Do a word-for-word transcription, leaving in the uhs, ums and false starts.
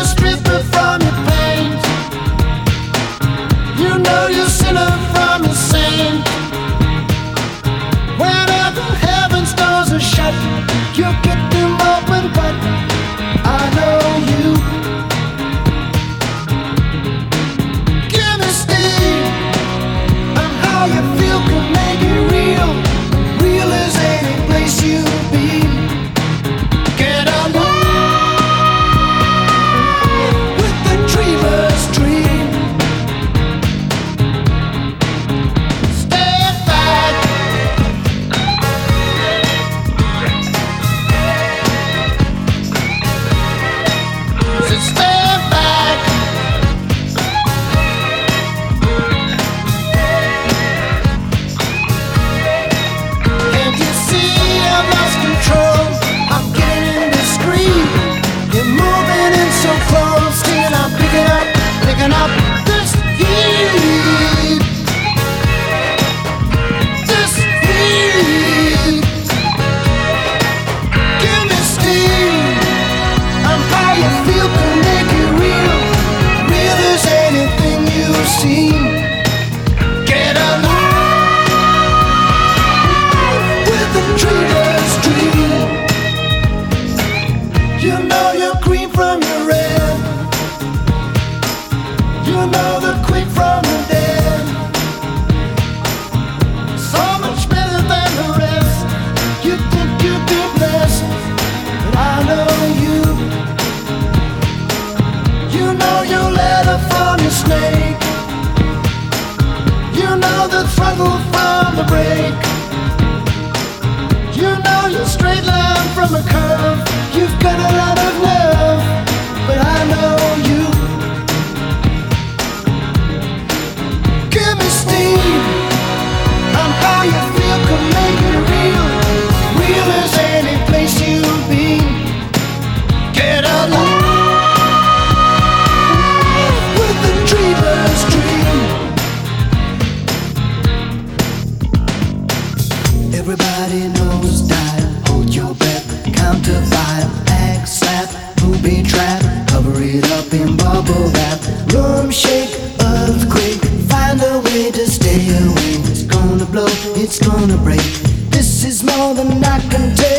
you're stripping from your pain. You know you're sinner from your sin. Whenever heaven's doors are shut, you get them open, but I know you. Give me steam, and how you feel can make it real. Real as any place you've been. Get alive with the dreamer's dream. Stand back. So stand back. Can't you see I've lost control? I'm getting indiscreet. You're moving in so close, till I'm picking up, picking up this heat. This heat. Give me steam. I'm how you feel can make it real. Real as anything you've seen. Get alive with the dreamer's dream. You know you're green from your red. You know the quick from the dead. So much better than the rest. You think you've been blessed, but I know you. You know you let her from your snake. You know the throttle from the brake. You know your straight line from a curve. You've got a lot of love, but I know you. Give me steam. I'm how you feel can make it real. Real as any place you've been. Get alive with the dreamer's dream. Everybody knows dial, hold your breath, count to five, act slap, booby trap, cover it up in bubble wrap, room shake, earthquake, find a way to stay away. It's gonna blow, it's gonna break. This is more than I can take.